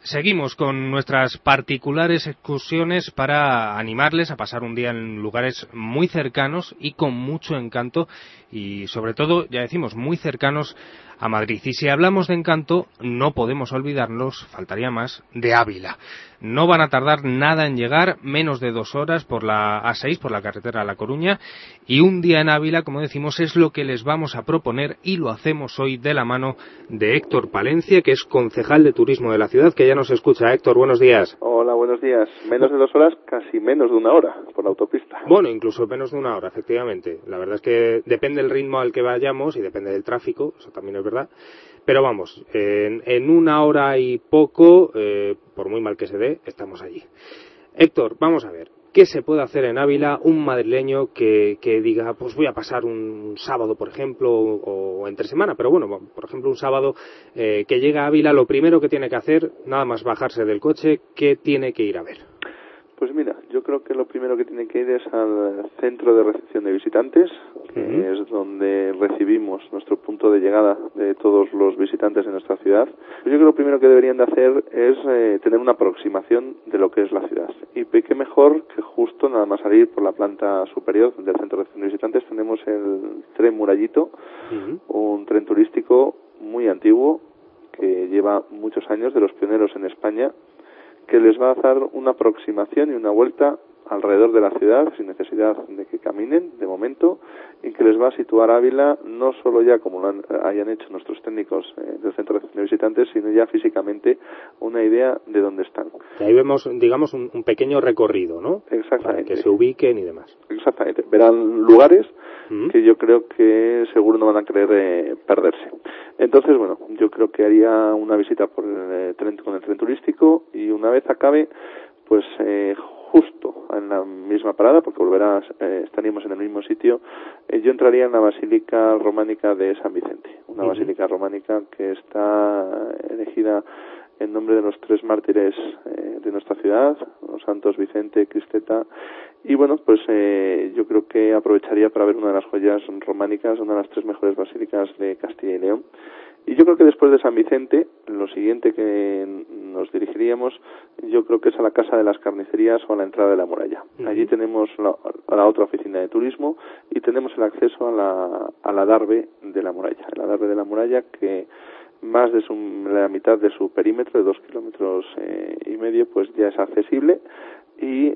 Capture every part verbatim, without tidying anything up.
Seguimos con nuestras particulares excursiones para animarles a pasar un día en lugares muy cercanos y con mucho encanto y sobre todo, ya decimos, muy cercanos a Madrid. Y si hablamos de encanto, no podemos olvidarnos, faltaría más, de Ávila. No van a tardar nada en llegar, menos de dos horas por la A seis, por la carretera a La Coruña, y un día en Ávila, como decimos, es lo que les vamos a proponer y lo hacemos hoy de la mano de Héctor Palencia, que es concejal de turismo de la ciudad, que ya nos escucha. Héctor, buenos días. Hola, buenos días. Menos de dos horas, casi menos de una hora por la autopista. Bueno, incluso menos de una hora, efectivamente. La verdad es que depende del ritmo al que vayamos y depende del tráfico, eso también es verdad. Pero vamos, en, en una hora y poco, eh, por muy mal que se dé, estamos allí. Héctor, vamos a ver, ¿qué se puede hacer en Ávila un madrileño que, que diga, pues voy a pasar un sábado, por ejemplo, o, o entre semana, pero bueno, por ejemplo, un sábado eh, que llega a Ávila, lo primero que tiene que hacer, nada más bajarse del coche, ¿qué tiene que ir a ver? Pues mira, yo creo que lo primero que tiene que ir es al centro de recepción de visitantes, que uh-huh. es donde recibimos nuestro punto de llegada de todos los visitantes de nuestra ciudad. Pues yo creo que lo primero que deberían de hacer es eh, tener una aproximación de lo que es la ciudad. Y qué mejor que justo nada más salir por la planta superior del centro de recepción de visitantes tenemos el tren Murallito, uh-huh. un tren turístico muy antiguo que lleva muchos años, de los pioneros en España, que les va a dar una aproximación y una vuelta alrededor de la ciudad sin necesidad de que caminen de momento y que les va a situar Ávila no solo ya como lo han, hayan hecho nuestros técnicos eh, del centro de visitantes, sino ya físicamente una idea de dónde están. Y ahí vemos, digamos, un, un pequeño recorrido, ¿no? Exactamente. Para que se ubiquen y demás. Exactamente. Verán lugares uh-huh. que yo creo que seguro no van a querer eh, perderse. Entonces, bueno, yo creo que haría una visita por el eh, tren con el tren turístico y una vez acabe, pues eh, justo en la misma parada, porque volverá, eh, estaríamos en el mismo sitio, eh, yo entraría en la Basílica Románica de San Vicente, una uh-huh. basílica románica que está elegida en nombre de los tres mártires eh, de nuestra ciudad, los santos Vicente, Cristeta, y bueno, pues eh, yo creo que aprovecharía para ver una de las joyas románicas, una de las tres mejores basílicas de Castilla y León. Y yo creo que después de San Vicente, lo siguiente que nos dirigiríamos, yo creo que es a la Casa de las Carnicerías o a la entrada de la muralla. Uh-huh. Allí tenemos la, a la otra oficina de turismo y tenemos el acceso a la, a la Darbe de la muralla. La Darbe de la muralla que más de su, la mitad de su perímetro, de dos kilómetros eh, y medio, pues ya es accesible y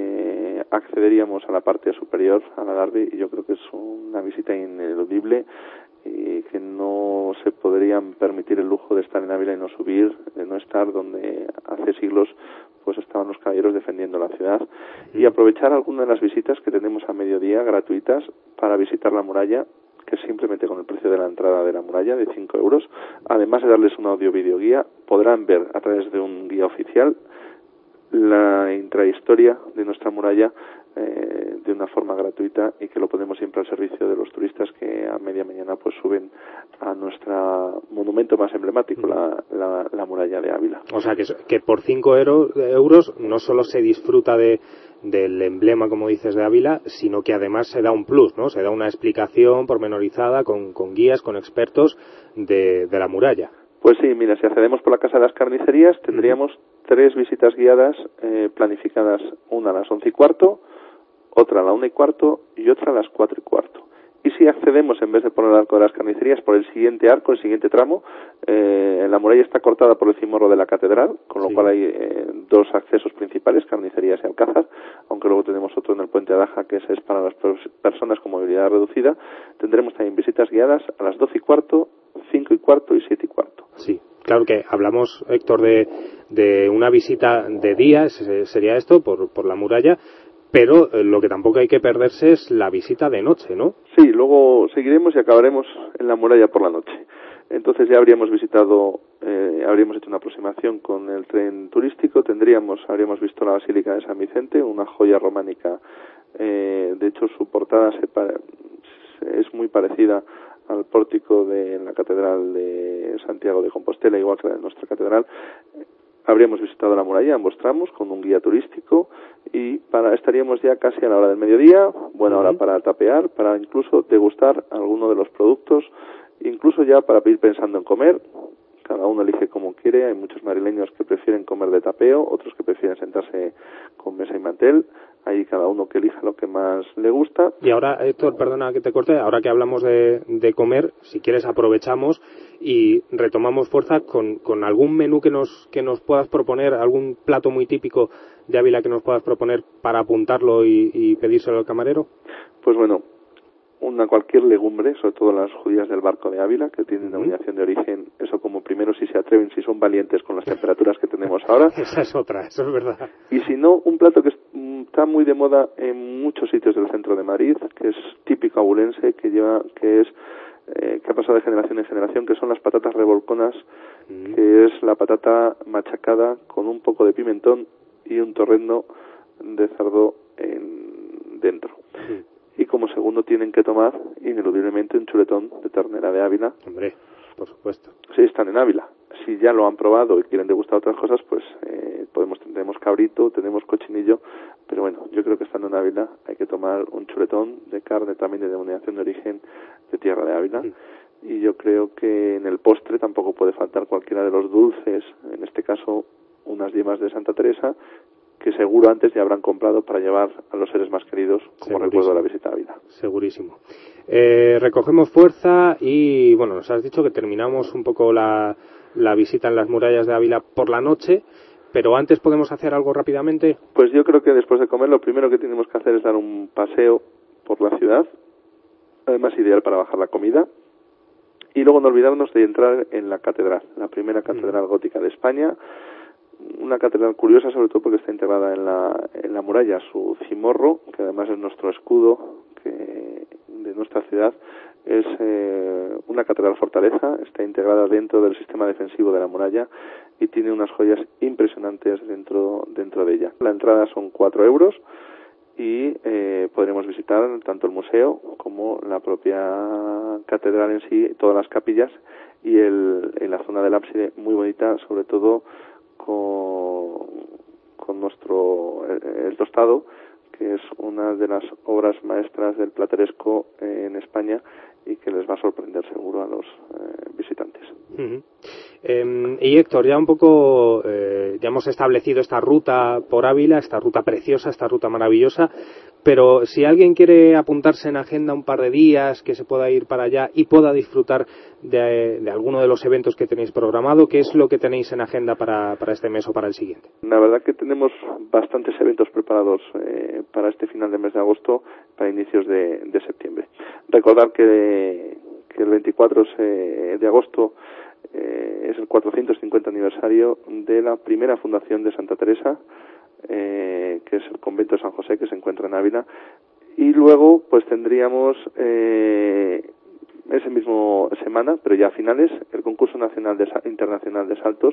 eh, accederíamos a la parte superior, a la Darbe, y yo creo que es una visita ineludible y que no se podrían permitir el lujo de estar en Ávila y no subir, de no estar donde hace siglos pues estaban los caballeros defendiendo la ciudad, y aprovechar alguna de las visitas que tenemos a mediodía gratuitas para visitar la muralla, que simplemente con el precio de la entrada de la muralla de cinco euros, además de darles un audio video guía, podrán ver a través de un guía oficial la intrahistoria de nuestra muralla eh, de una forma gratuita, y que lo ponemos siempre al servicio de los turistas que a media mañana pues suben a nuestro monumento más emblemático, la, la, la muralla de Ávila. O sea que, que por cinco euros no solo se disfruta de del emblema, como dices, de Ávila, sino que además se da un plus, ¿no? Se da una explicación pormenorizada con, con guías, con expertos de, de la muralla. Pues sí, mira, si accedemos por la Casa de las Carnicerías, tendríamos uh-huh. tres visitas guiadas eh, planificadas, una a las once y cuarto, otra a la una y cuarto y otra a las cuatro y cuarto. Y si accedemos, en vez de por el arco de las Carnicerías, por el siguiente arco, el siguiente tramo, eh, la muralla está cortada por el cimorro de la catedral, con lo sí. cual hay eh, dos accesos principales, Carnicerías y Alcázar, aunque luego tenemos otro en el Puente Adaja, que ese es para las personas con movilidad reducida. Tendremos también visitas guiadas a las doce y cuarto, cinco y cuarto y siete y cuarto. Sí, claro que hablamos, Héctor, de, de una visita de día, sería esto, por, por la muralla, pero eh, lo que tampoco hay que perderse es la visita de noche, ¿no? Sí, luego seguiremos y acabaremos en la muralla por la noche. Entonces ya habríamos visitado, eh, habríamos hecho una aproximación con el tren turístico, tendríamos, habríamos visto la Basílica de San Vicente, una joya románica, eh, de hecho su portada se pare, es muy parecida al pórtico de la Catedral de Santiago de Compostela, igual que la de nuestra catedral. Habríamos visitado la muralla, ambos tramos, con un guía turístico, y para estaríamos ya casi a la hora del mediodía, buena hora para tapear, para incluso degustar alguno de los productos, incluso ya para ir pensando en comer, cada uno elige como quiere. Hay muchos madrileños que prefieren comer de tapeo, otros que prefieren sentarse con mesa y mantel. Ahí cada uno que elija lo que más le gusta. Y ahora, Héctor, perdona que te corte, ahora que hablamos de, de comer, si quieres aprovechamos y retomamos fuerza con, con algún menú que nos, que nos puedas proponer, algún plato muy típico de Ávila que nos puedas proponer para apuntarlo y, y pedírselo al camarero. Pues bueno, una cualquier legumbre, sobre todo las judías del Barco de Ávila, que tienen denominación de origen, eso como primero si se atreven, si son valientes con las temperaturas que tenemos ahora. Esa es otra, eso es verdad. Y si no, un plato que está muy de moda en muchos sitios del centro de Madrid, que es típico abulense, que lleva, que es, eh, que ha pasado de generación en generación, que son las patatas revolconas, mm. que es la patata machacada con un poco de pimentón y un torrendo de cerdo en, dentro. Mm. Y como segundo tienen que tomar, ineludiblemente, un chuletón de ternera de Ávila. Hombre, por supuesto. Si están en Ávila. Si ya lo han probado y quieren degustar otras cosas, pues eh, podemos tenemos cabrito, tenemos cochinillo, pero bueno, yo creo que estando en Ávila hay que tomar un chuletón de carne también de denominación de origen de tierra de Ávila. Sí. Y yo creo que en el postre tampoco puede faltar cualquiera de los dulces, en este caso unas yemas de Santa Teresa, que seguro antes ya habrán comprado para llevar a los seres más queridos como Segurísimo. Recuerdo de la visita a Ávila. Segurísimo. Eh, recogemos fuerza y, bueno, nos has dicho que terminamos un poco la, la visita en las murallas de Ávila por la noche, pero antes podemos hacer algo rápidamente. Pues yo creo que después de comer lo primero que tenemos que hacer es dar un paseo por la ciudad, además ideal para bajar la comida, y luego no olvidarnos de entrar en la catedral, la primera catedral mm. gótica de España. Una catedral curiosa, sobre todo porque está integrada en la, en la muralla, su cimorro, que además es nuestro escudo que, de nuestra ciudad, es eh, una catedral fortaleza, está integrada dentro del sistema defensivo de la muralla y tiene unas joyas impresionantes dentro, dentro de ella. La entrada son cuatro euros y eh, podremos visitar tanto el museo como la propia catedral en sí, todas las capillas y el, en la zona del ábside muy bonita, sobre todo con, con nuestro el, el tostado, que es una de las obras maestras del plateresco eh, en España y que les va a sorprender seguro a los eh, visitantes. Uh-huh. Eh, y Héctor, ya un poco, eh, ya hemos establecido esta ruta por Ávila, esta ruta preciosa, esta ruta maravillosa, pero si alguien quiere apuntarse en agenda un par de días, que se pueda ir para allá y pueda disfrutar de, de alguno de los eventos que tenéis programado, ¿qué es lo que tenéis en agenda para, para este mes o para el siguiente? La verdad que tenemos bastantes eventos preparados eh, para este final de mes de agosto, para inicios de, de septiembre. Recordar que, que el veinticuatro de agosto eh, es el cuatrocientos cincuenta aniversario de la primera fundación de Santa Teresa, eh, que es el convento de San José, que se encuentra en Ávila, y luego pues tendríamos eh, ese mismo semana, pero ya a finales, el concurso nacional de, internacional de saltos,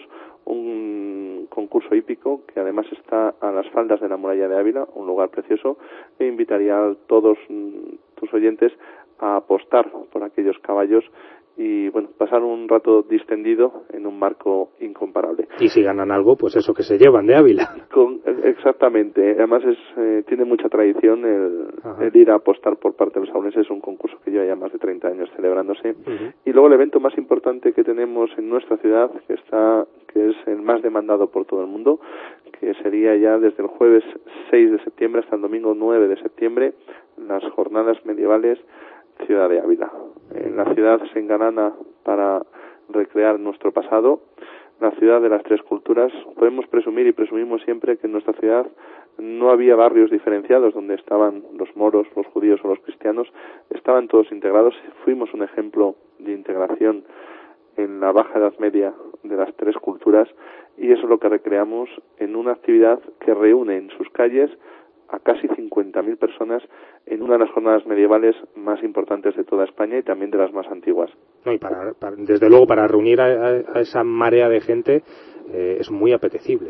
un concurso hípico que además está a las faldas de la muralla de Ávila, un lugar precioso, e invitaría a todos tus oyentes a apostar por aquellos caballos y bueno, pasar un rato distendido en un marco incomparable. Y si ganan algo, pues eso que se llevan de Ávila. Con, exactamente, además es eh, tiene mucha tradición el, el ir a apostar por parte de los abulenses, es un concurso que lleva ya más de treinta años celebrándose. Uh-huh. Y luego el evento más importante que tenemos en nuestra ciudad, que está que es el más demandado por todo el mundo, que sería ya desde el jueves seis de septiembre hasta el domingo nueve de septiembre, las jornadas medievales Ciudad de Ávila. En la ciudad se engalana para recrear nuestro pasado, la ciudad de las tres culturas. Podemos presumir y presumimos siempre que en nuestra ciudad no había barrios diferenciados donde estaban los moros, los judíos o los cristianos, estaban todos integrados. Fuimos un ejemplo de integración en la Baja Edad Media de las tres culturas y eso es lo que recreamos en una actividad que reúne en sus calles a casi cincuenta mil personas en una de las jornadas medievales más importantes de toda España y también de las más antiguas. No, y para, para, desde luego para reunir a, a esa marea de gente eh, es muy apetecible.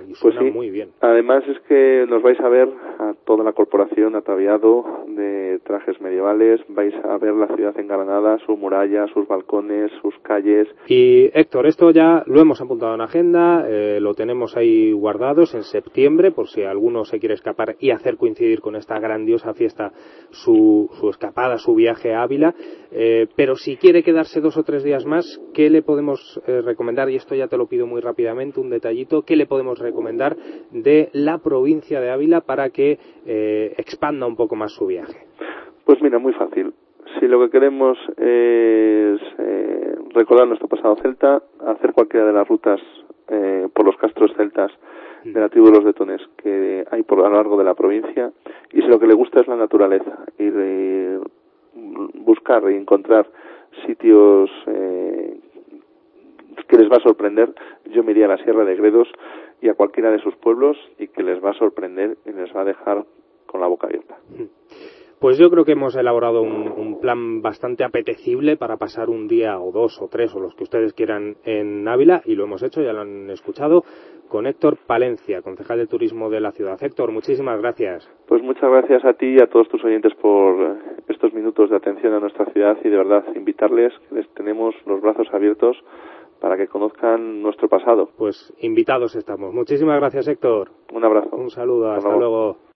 y suena pues sí. muy bien. Además es que nos vais a ver a toda la corporación ataviado de trajes medievales, vais a ver la ciudad engalanada, su muralla, sus balcones, sus calles. Y Héctor, esto ya lo hemos apuntado en agenda, eh, lo tenemos ahí guardados en septiembre, por si alguno se quiere escapar y hacer coincidir con esta grandiosa fiesta su, su escapada, su viaje a Ávila, eh, pero si quiere quedarse dos o tres días más, ¿qué le podemos eh, recomendar? Y esto ya te lo pido muy rápidamente, un detallito, ¿qué le podemos recomendar de la provincia de Ávila para que eh, expanda un poco más su viaje? Pues mira, muy fácil. Si lo que queremos es eh, recordar nuestro pasado celta, hacer cualquiera de las rutas eh, por los castros celtas de la tribu de los Detones que hay por a lo largo de la provincia, y si lo que le gusta es la naturaleza, ir eh, buscar y encontrar sitios eh, que les va a sorprender, yo me iría a la Sierra de Gredos y a cualquiera de sus pueblos, y que les va a sorprender y les va a dejar con la boca abierta. Pues yo creo que hemos elaborado un, un plan bastante apetecible para pasar un día o dos o tres o los que ustedes quieran en Ávila, y lo hemos hecho, ya lo han escuchado, con Héctor Palencia, concejal de turismo de la ciudad. Héctor, muchísimas gracias. Pues muchas gracias a ti y a todos tus oyentes por estos minutos de atención a nuestra ciudad, y de verdad invitarles, que les tenemos los brazos abiertos para que conozcan nuestro pasado. Pues invitados estamos. Muchísimas gracias, Héctor. Un abrazo. Un saludo, hasta, hasta luego. luego.